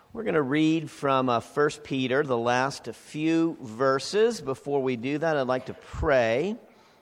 We're going to read from 1 Peter, the last few verses. Before we do that, I'd like to pray,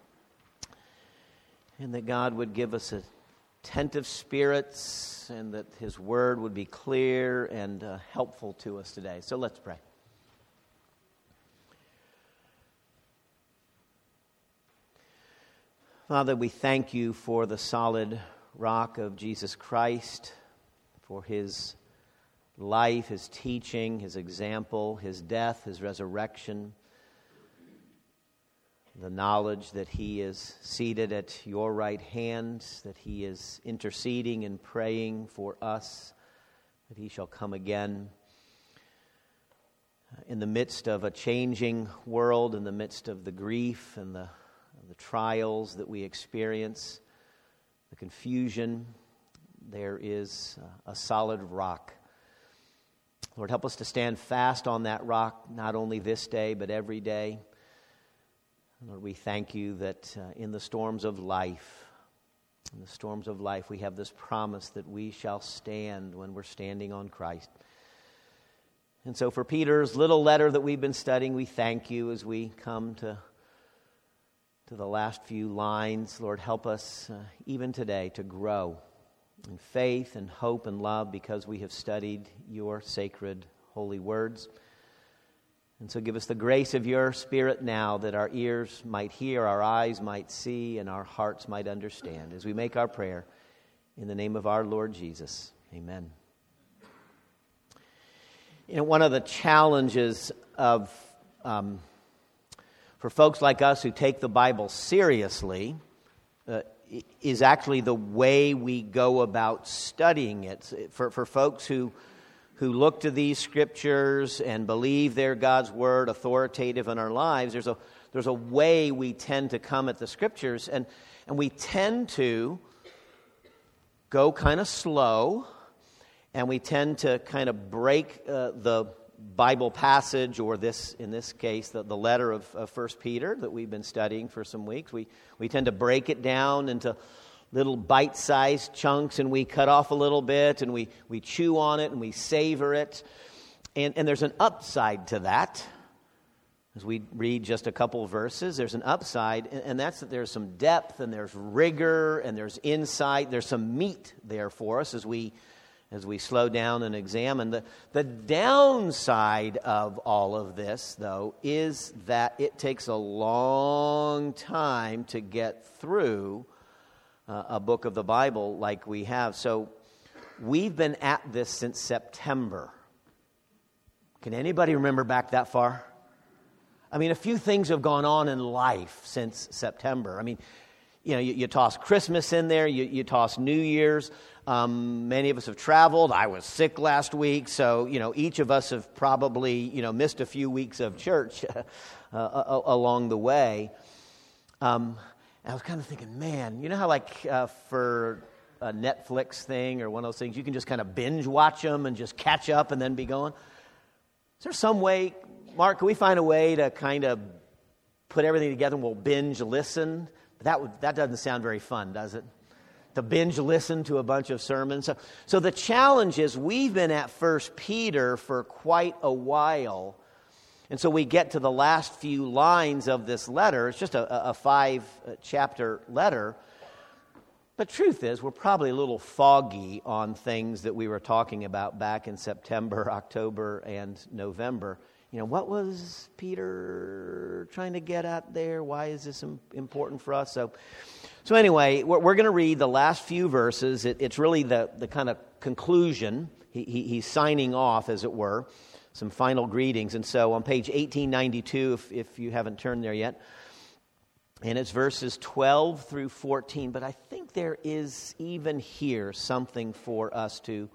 and that God would give us attentive spirits, and that His Word would be clear and helpful to us today. So let's pray. Father, we thank You for the solid rock of Jesus Christ, for His life, His teaching, His example, His death, His resurrection, the knowledge that He is seated at Your right hand, that He is interceding and praying for us, that He shall come again. In the midst of a changing world, in the midst of the grief and the trials that we experience, the confusion, there is a solid rock. Lord, help us to stand fast on that rock, not only this day, but every day. Lord, we thank You that in the storms of life, we have this promise that we shall stand when we're standing on Christ. And so for Peter's little letter that we've been studying, we thank You as we come to the last few lines. Lord, help us even today to grow in faith and hope and love because we have studied Your sacred holy words. And so give us the grace of Your Spirit now that our ears might hear, our eyes might see, and our hearts might understand as we make our prayer in the name of our Lord Jesus. Amen. You know, one of the challenges of for folks like us who take the Bible seriously is actually the way we go about studying it. For folks who look to these scriptures and believe they're God's word, authoritative in our lives, there's a way we tend to come at the scriptures, and we tend to go kind of slow, and we tend to kind of break the Bible passage, or in this case, the letter of 1 Peter that we've been studying for some weeks. We tend to break it down into little bite-sized chunks, and we cut off a little bit, and we chew on it, and we savor it. And there's an upside to that. As we read just a couple of verses, there's an upside, and that's that there's some depth, and there's rigor, and there's insight. There's some meat there for us as we slow down and examine. The downside of all of this, though, is that it takes a long time to get through a book of the Bible like we have. So we've been at this since September. Can anybody remember back that far? I mean, a few things have gone on in life since September. I mean, you know, you toss Christmas in there, you toss New Year's. Many of us have traveled. I was sick last week, so, you know, each of us have probably, you know, missed a few weeks of church along the way. And I was kind of thinking, man, you know how like for a Netflix thing or one of those things, you can just kind of binge watch them and just catch up and then be going? Is there some way, Mark, can we find a way to kind of put everything together and we'll binge listen? That doesn't sound very fun, does it? To binge listen to a bunch of sermons. So the challenge is we've been at 1 Peter for quite a while. And so we get to the last few lines of this letter. It's just a 5-chapter letter. But truth is, we're probably a little foggy on things that we were talking about back in September, October, and November. You know, what was Peter trying to get at there? Why is this important for us? So anyway, we're going to read the last few verses. It's really the kind of conclusion. He's signing off, as it were, some final greetings. And so on page 1892, if you haven't turned there yet, and it's verses 12 through 14. But I think there is even here something for us to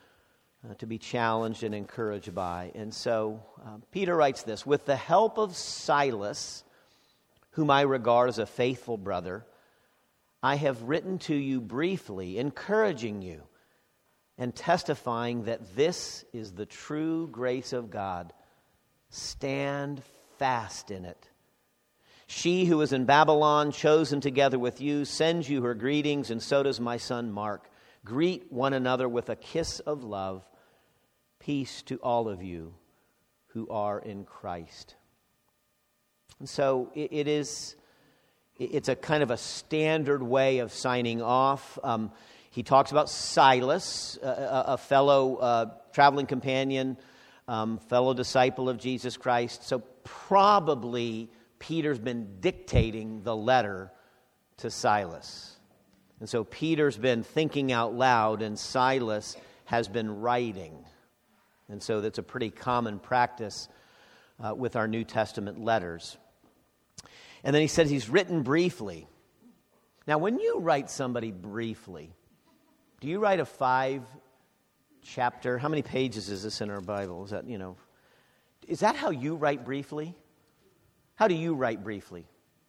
be challenged and encouraged by. And so Peter writes this: "With the help of Silas, whom I regard as a faithful brother, I have written to you briefly, encouraging you and testifying that this is the true grace of God. Stand fast in it. She who is in Babylon, chosen together with you, sends you her greetings, and so does my son Mark. Greet one another with a kiss of love. peace to all of you who are in Christ. And so it's a kind of a standard way of signing off. He talks about Silas, a fellow traveling companion, fellow disciple of Jesus Christ. So probably Peter's been dictating the letter to Silas. And so Peter's been thinking out loud, and Silas has been writing. And so that's a pretty common practice with our New Testament letters. And then he says he's written briefly. Now, when you write somebody briefly, do you write a 5-chapter? How many pages is this in our Bible? Is that how you write briefly? How do you write briefly?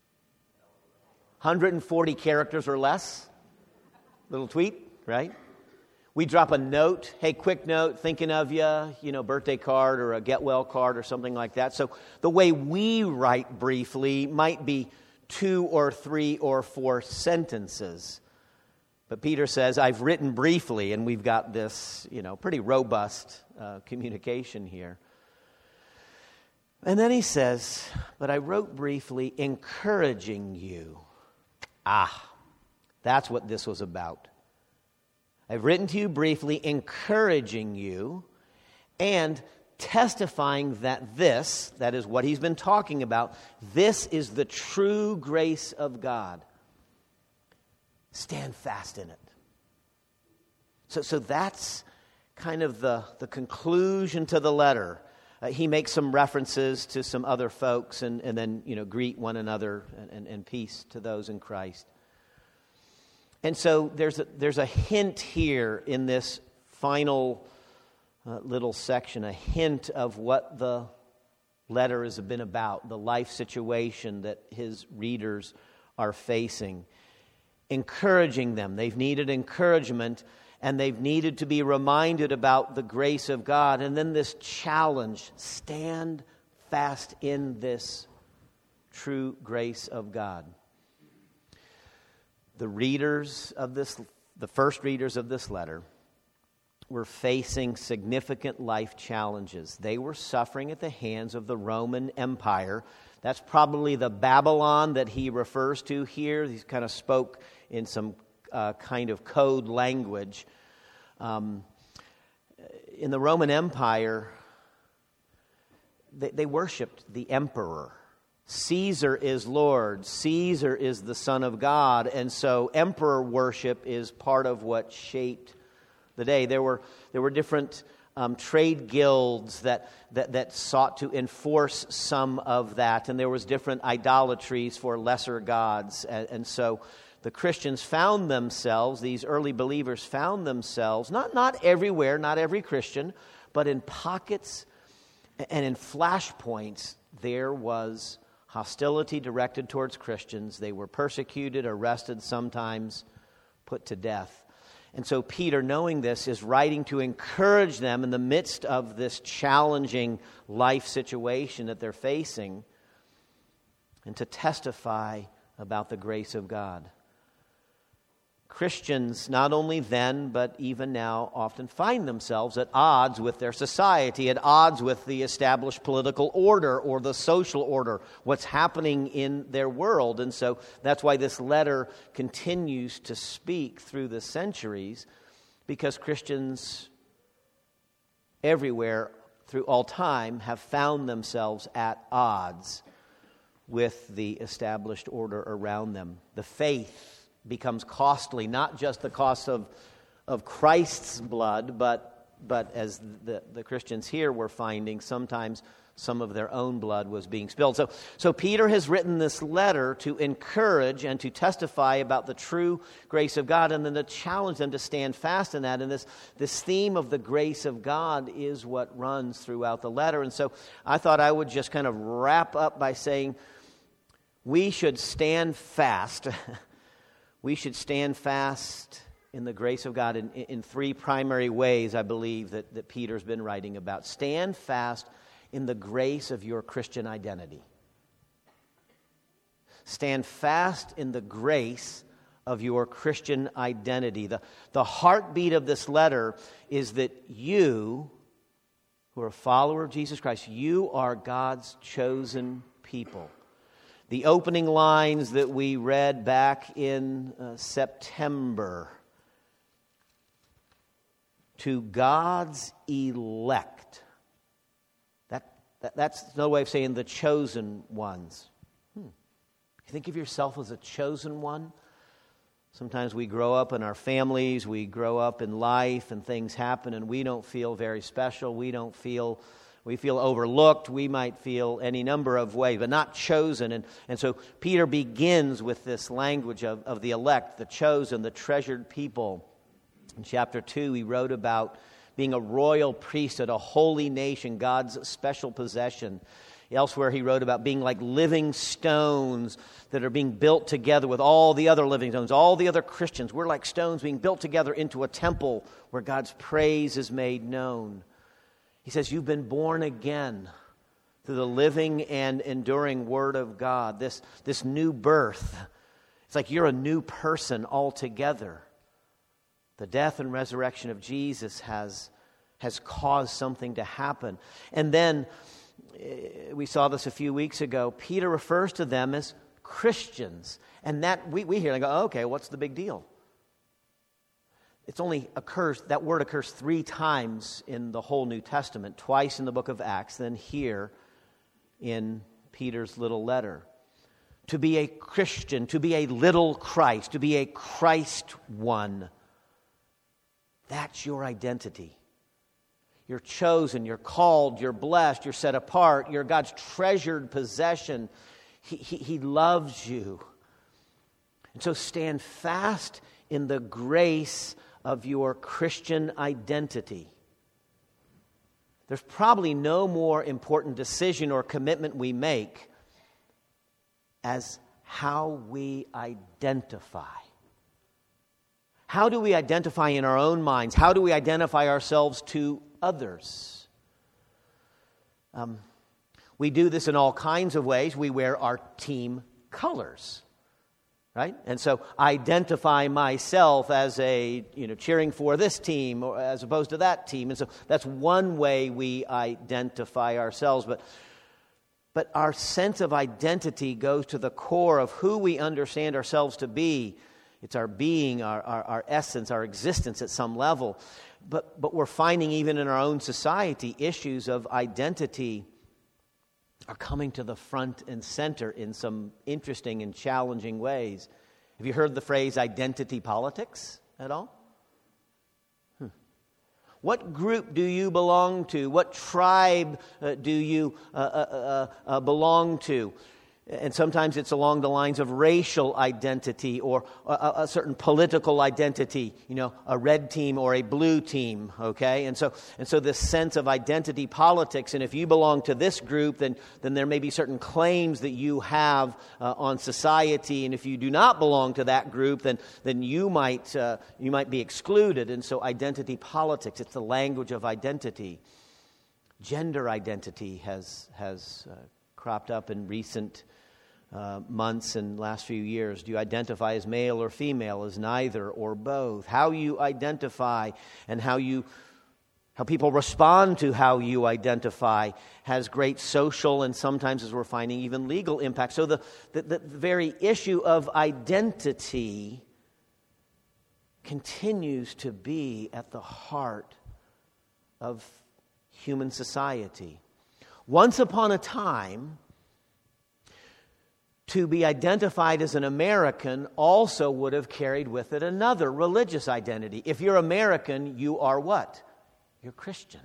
140 characters or less? Little tweet, right? We drop a note, hey, quick note, thinking of you, birthday card or a get well card or something like that. So the way we write briefly might be 2 or 3 or 4 sentences. But Peter says, I've written briefly, and we've got this, pretty robust communication here. And then he says, but I wrote briefly, encouraging you. That's what this was about. I've written to you briefly, encouraging you, and testifying that this, that is what he's been talking about, this is the true grace of God. Stand fast in it. So that's kind of the conclusion to the letter. He makes some references to some other folks and then, greet one another and peace to those in Christ. And so there's a hint here in this final little section, a hint of what the letter has been about, the life situation that his readers are facing. Encouraging them. They've needed encouragement, and they've needed to be reminded about the grace of God. And then this challenge, stand fast in this true grace of God. The first readers of this letter were facing significant life challenges. They were suffering at the hands of the Roman Empire. That's probably the Babylon that he refers to here. He kind of spoke in some kind of code language. In the Roman Empire, they worshipped the emperor. Caesar is Lord. Caesar is the Son of God. And so emperor worship is part of what shaped the day. There were different trade guilds that sought to enforce some of that. And there was different idolatries for lesser gods. And so the Christians found themselves, these early believers found themselves, not everywhere, not every Christian, but in pockets and in flashpoints, there was hostility directed towards Christians. They were persecuted, arrested, sometimes put to death. And so Peter, knowing this, is writing to encourage them in the midst of this challenging life situation that they're facing and to testify about the grace of God. Christians, not only then, but even now, often find themselves at odds with their society, at odds with the established political order or the social order, what's happening in their world. And so that's why this letter continues to speak through the centuries, because Christians everywhere through all time have found themselves at odds with the established order around them. The faith becomes costly, not just the cost of Christ's blood, but as the Christians here were finding, sometimes some of their own blood was being spilled. So Peter has written this letter to encourage and to testify about the true grace of God, and then to challenge them to stand fast in that. And this theme of the grace of God is what runs throughout the letter. And so I thought I would just kind of wrap up by saying we should stand fast. We should stand fast in the grace of God in 3 primary ways, I believe, that Peter's been writing about. Stand fast in the grace of your Christian identity. Stand fast in the grace of your Christian identity. The heartbeat of this letter is that you who are a follower of Jesus Christ, you are God's chosen people. The opening lines that we read back in September, to God's elect. That's another way of saying the chosen ones. You think of yourself as a chosen one? Sometimes we grow up in our families, we grow up in life, and things happen, and we don't feel very special. We feel overlooked. We might feel any number of ways, but not chosen. And so Peter begins with this language of the elect, the chosen, the treasured people. In chapter 2, he wrote about being a royal priesthood, a holy nation, God's special possession. Elsewhere, he wrote about being like living stones that are being built together with all the other living stones, all the other Christians. We're like stones being built together into a temple where God's praise is made known. He says, you've been born again through the living and enduring Word of God. This new birth, it's like you're a new person altogether. The death and resurrection of Jesus has caused something to happen. And then, we saw this a few weeks ago, Peter refers to them as Christians. And that we hear and go, okay, what's the big deal? That word occurs 3 times in the whole New Testament, twice in the book of Acts, then here in Peter's little letter. To be a Christian, to be a little Christ, to be a Christ one. That's your identity. You're chosen, you're called, you're blessed, you're set apart, you're God's treasured possession. He loves you. And so stand fast in the grace of your Christian identity. There's probably no more important decision or commitment we make as how we identify. How do we identify in our own minds? How do we identify ourselves to others? We do this in all kinds of ways. We wear our team colors, right? And so I identify myself as cheering for this team or as opposed to that team. And so that's one way we identify ourselves. But our sense of identity goes to the core of who we understand ourselves to be. It's our being, our essence, our existence at some level. But we're finding even in our own society, issues of identity are coming to the front and center in some interesting and challenging ways. Have you heard the phrase identity politics at all? What group do you belong to? What tribe do you belong to? And sometimes it's along the lines of racial identity or a certain political identity, a red team or a blue team, okay? And so this sense of identity politics, and if you belong to this group, then there may be certain claims that you have on society, and if you do not belong to that group, then you might be excluded. And so identity politics, it's the language of identity. Gender identity has cropped up in recent months and last few years. Do you identify as male or female, as neither or both? How you identify and how people respond to how you identify has great social and sometimes, as we're finding, even legal impact. So the very issue of identity continues to be at the heart of human society. Once upon a time, to be identified as an American also would have carried with it another religious identity. If you're American, you are what? You're Christian.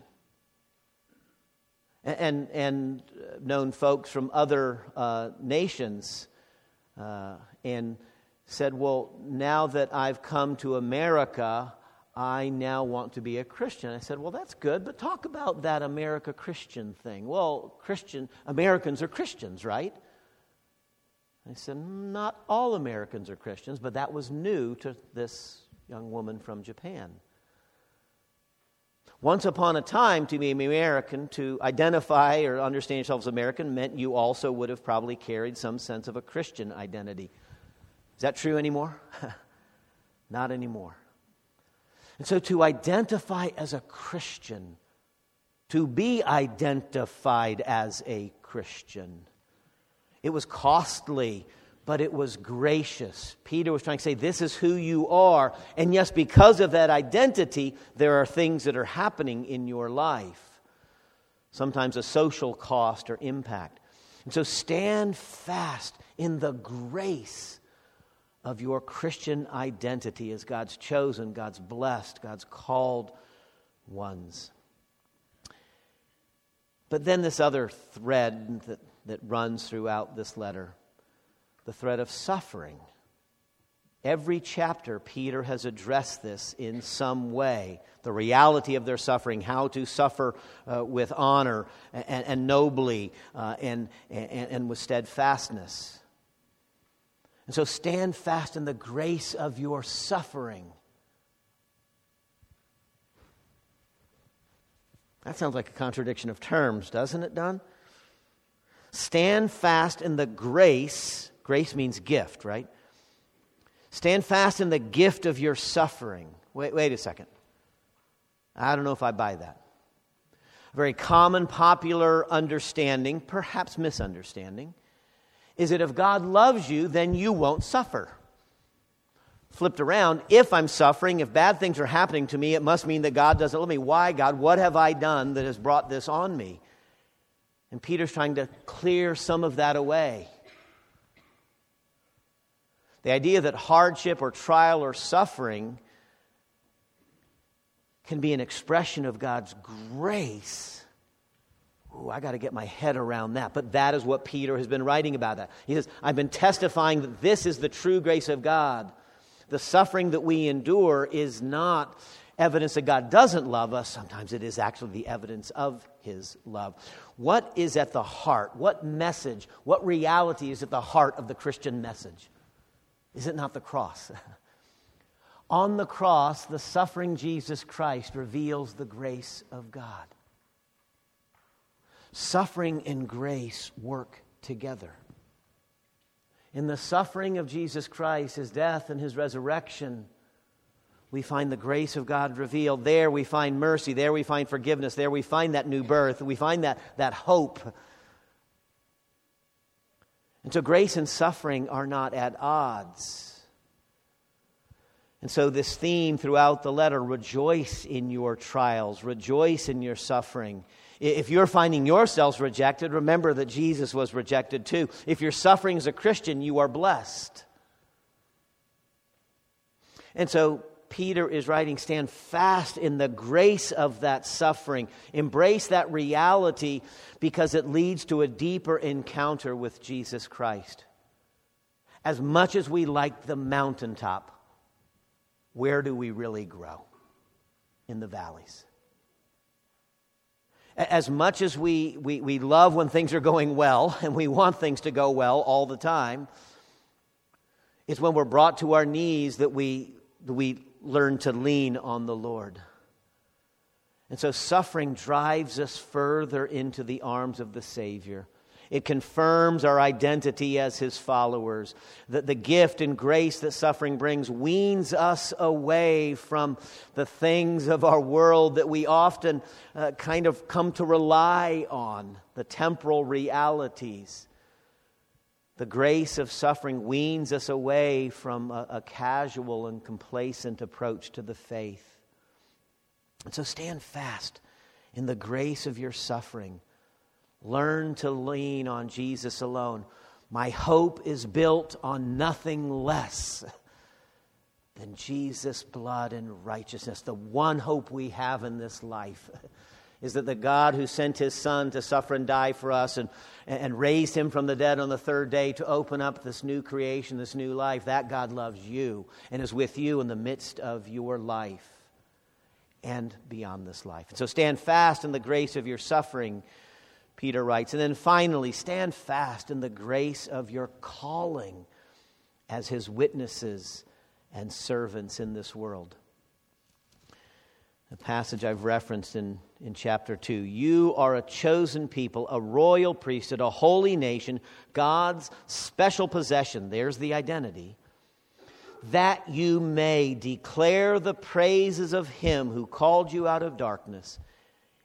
And known folks from other nations and said, well, now that I've come to America, I now want to be a Christian. I said, well, that's good, but talk about that America Christian thing. Well, Americans are Christians, right? I said, not all Americans are Christians, but that was new to this young woman from Japan. Once upon a time, to be American, to identify or understand yourself as American, meant you also would have probably carried some sense of a Christian identity. Is that true anymore? Not anymore. And so to identify as a Christian, to be identified as a Christian. It was costly, but it was gracious. Peter was trying to say, this is who you are. And yes, because of that identity, there are things that are happening in your life. Sometimes a social cost or impact. And so stand fast in the grace of your Christian identity as God's chosen, God's blessed, God's called ones. But then this other thread that runs throughout this letter, the thread of suffering. Every chapter, Peter has addressed this in some way. The reality of their suffering, how to suffer with honor and nobly and with steadfastness. And so stand fast in the grace of your suffering. That sounds like a contradiction of terms, doesn't it, Don? Stand fast in the grace. Grace means gift, right? Stand fast in the gift of your suffering. Wait a second. I don't know if I buy that. A very common, popular understanding, perhaps misunderstanding, is that if God loves you, then you won't suffer. Flipped around, if I'm suffering, if bad things are happening to me, it must mean that God doesn't love me. Why, God? What have I done that has brought this on me? And Peter's trying to clear some of that away. The idea that hardship or trial or suffering can be an expression of God's grace. Ooh, I got to get my head around that. But that is what Peter has been writing about that. He says, I've been testifying that this is the true grace of God. The suffering that we endure is not evidence that God doesn't love us. Sometimes it is actually the evidence of His love. What is at the heart? What message, what reality is at the heart of the Christian message? Is it not the cross? On the cross, the suffering Jesus Christ reveals the grace of God. Suffering and grace work together. In the suffering of Jesus Christ, His death and His resurrection, we find the grace of God revealed. There we find mercy. There we find forgiveness. There we find that new birth. We find that hope. And so grace and suffering are not at odds. And so this theme throughout the letter, rejoice in your trials, rejoice in your suffering. If you're finding yourselves rejected, remember that Jesus was rejected too. If you're suffering as a Christian, you are blessed. And so Peter is writing, stand fast in the grace of that suffering. Embrace that reality because it leads to a deeper encounter with Jesus Christ. As much as we like the mountaintop, where do we really grow? In the valleys. As much as we love when things are going well, and we want things to go well all the time, it's when we're brought to our knees that we learn to lean on the Lord. And so suffering drives us further into the arms of the Savior. It confirms our identity as His followers. That the gift and grace that suffering brings weans us away from the things of our world that we often kind of come to rely on, the temporal realities. The grace of suffering weans us away from a casual and complacent approach to the faith. And so stand fast in the grace of your suffering. Learn to lean on Jesus alone. My hope is built on nothing less than Jesus' blood and righteousness. The one hope we have in this life is that the God who sent His Son to suffer and die for us and raised Him from the dead on the third day to open up this new creation, this new life, that God loves you and is with you in the midst of your life and beyond this life. And so stand fast in the grace of your suffering, Peter writes. And then finally, stand fast in the grace of your calling as His witnesses and servants in this world. The passage I've referenced in chapter 2. You are a chosen people, a royal priesthood, a holy nation, God's special possession. There's the identity. That you may declare the praises of Him who called you out of darkness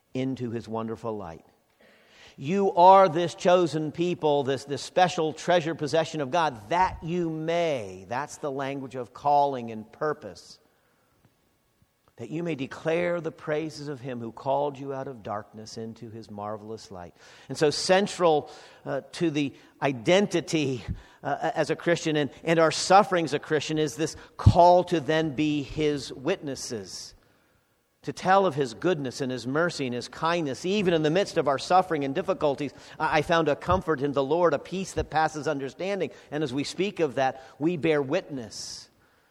into His wonderful light. You are this chosen people, this special treasure possession of God, that you may, that's the language of calling and purpose, that you may declare the praises of Him who called you out of darkness into His marvelous light. And so central to the identity as a Christian and our suffering as a Christian is this call to then be His witnesses, to tell of His goodness and His mercy and His kindness. Even in the midst of our suffering and difficulties, I found a comfort in the Lord, a peace that passes understanding. And as we speak of that, we bear witness.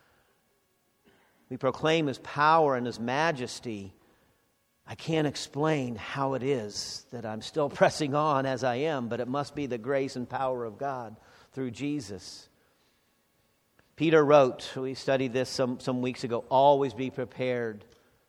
We proclaim His power and His majesty. I can't explain how it is that I'm still pressing on as I am, but it must be the grace and power of God through Jesus. Peter wrote, we studied this some weeks ago, always be prepared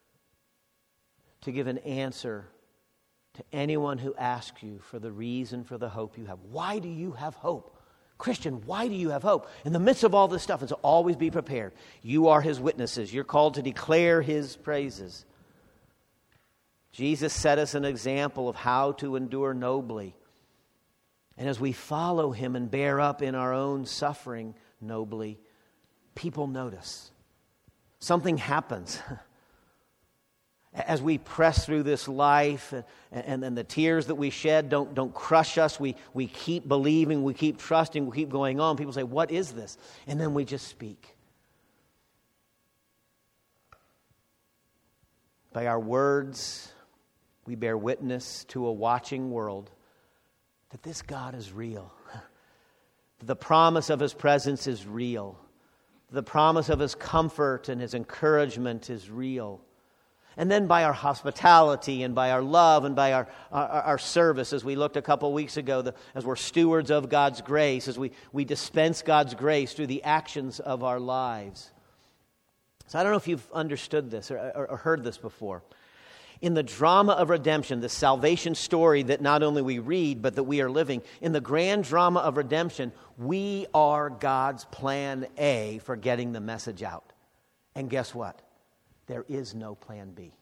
to give an answer to anyone who asks you for the reason for the hope you have. Why do you have hope? Christian, why do you have hope? In the midst of all this stuff, and so always be prepared. You are His witnesses. You're called to declare His praises. Jesus set us an example of how to endure nobly. And as we follow Him and bear up in our own suffering nobly, people notice. Something happens. As we press through this life and the tears that we shed don't crush us. We keep believing, we keep trusting, we keep going on. People say, what is this? And then we just speak. By our words, we bear witness to a watching world that this God is real. The promise of His presence is real. The promise of His comfort and His encouragement is real. And then by our hospitality and by our love and by our service, as we looked a couple weeks ago, as we're stewards of God's grace, as we dispense God's grace through the actions of our lives. So I don't know if you've understood this or heard this before. In the drama of redemption, the salvation story that not only we read, but that we are living, in the grand drama of redemption, we are God's plan A for getting the message out. And guess what? There is no plan B.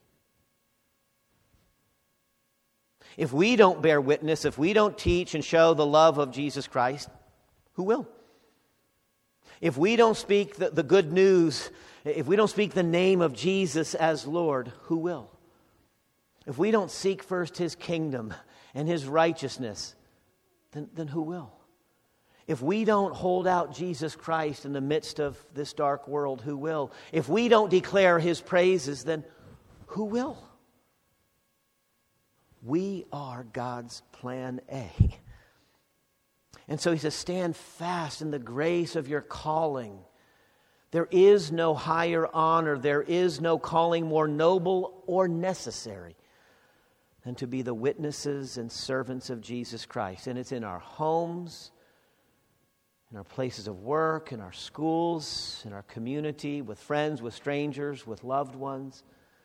If we don't bear witness, if we don't teach and show the love of Jesus Christ, who will? If we don't speak the good news, if we don't speak the name of Jesus as Lord, who will? If we don't seek first His kingdom and His righteousness, then who will? If we don't hold out Jesus Christ in the midst of this dark world, who will? If we don't declare His praises, then who will? We are God's plan A. And so He says, stand fast in the grace of your calling. There is no higher honor, there is no calling more noble or necessary than to be the witnesses and servants of Jesus Christ. And it's in our homes, in our places of work, in our schools, in our community, with friends, with strangers, with loved ones.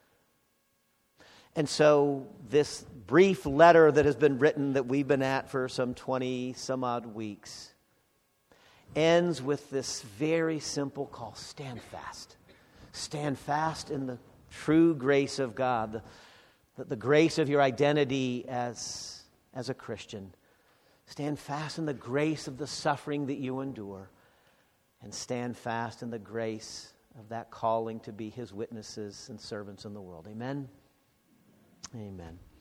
And so this brief letter that has been written that we've been at for some 20 some odd weeks ends with this very simple call: stand fast. Stand fast in the true grace of God, the grace of your identity as a Christian. Stand fast in the grace of the suffering that you endure, and stand fast in the grace of that calling to be His witnesses and servants in the world. Amen? Amen.